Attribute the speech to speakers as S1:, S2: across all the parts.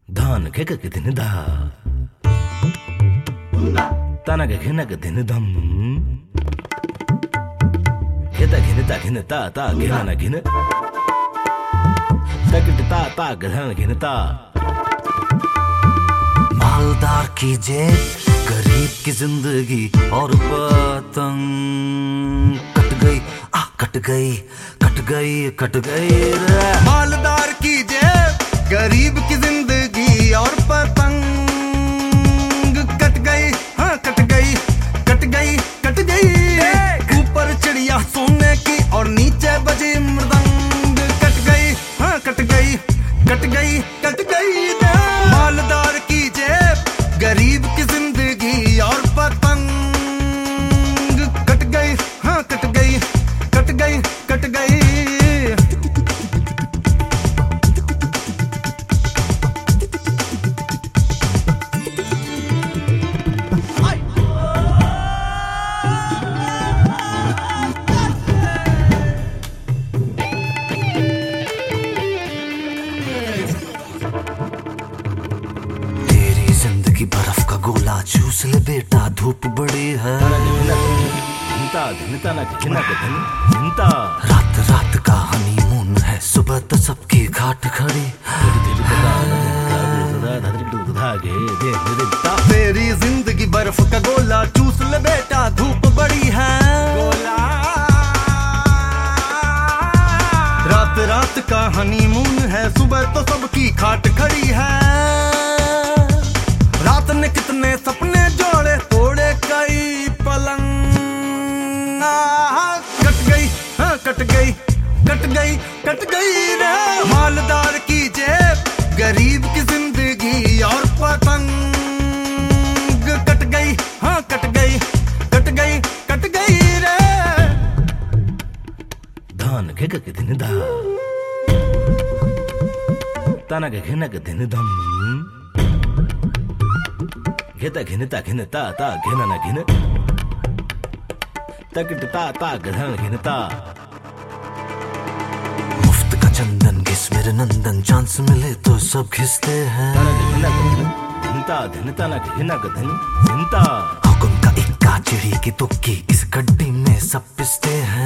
S1: धान के दिन धा ताना के घिन धम खेता घिन ता घिना न घिन तकट ता घिन घिनता
S2: मालदार की जेब गरीब की जिंदगी और पतंग कट गई रे।
S3: मालदार की जेब गरीब की जिंदगी और पतंग कट गई, हाँ कट गई। ऊपर चिड़िया सोने की और नीचे बजी मृदंग कट गई, हाँ कट गई। मालदार की जेब गरीब की जिंदगी और पतंग कट गई, हाँ कट गई।
S2: जिंदगी बर्फ का गोला चूस ले बेटा, धूप बड़ी है। रात का हनीमून है, सुबह तो सबकी घाट खड़ी।
S3: तेरी जिंदगी बर्फ का गोला चूस ले बेटा, धूप बड़ी है। रात का हनीमून है, सुबह तो सबकी खाट खड़ी है। रात ने कितने सपने जोड़े, तोड़े कई पलंग। कट गई, हाँ कट गई रे। मालदार की जेब गरीब की जिंदगी और पतंग कट गई, हाँ कट गई रे।
S1: धान के दिन धा ताना के दिन धम घेता घिनता घिना न घिन तकट ता घिनता।
S2: मुफ्त का चंदन घिस मेरे नंदन, चांस मिले तो सब घिसते हैं। हुक्म का इक्का चिड़ी की तुक्की, इस गड्डी में सब पिसते हैं।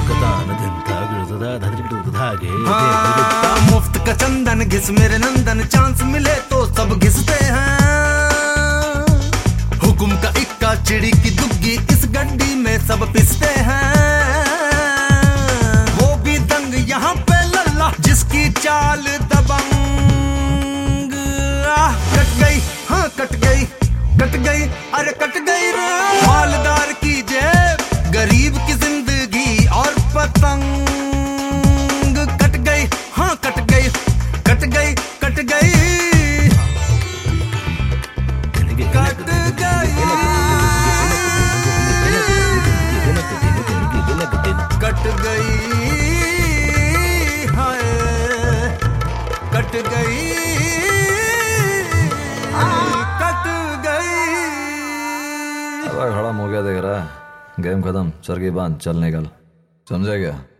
S3: मुफ्त का चंदन घिस मेरे नंदन, चांस मिले तो सब घिसते हैं। हुक्म का इक्का चिड़ी की दुग्गी, इस गड्डी में सब पिसते हैं। वो भी दंग यहाँ पे लल्ला, जिसकी चाल दबंग। कट गई, हाँ कट गई अरे कट गई रे। मालदार की जेब गरीब की जिंदगी और पतंग कट गई, हाँ कट गई।
S4: खड़ा हो गया, देख रहा है गेम खत्म, सर की बांध, चल निकल, समझा क्या?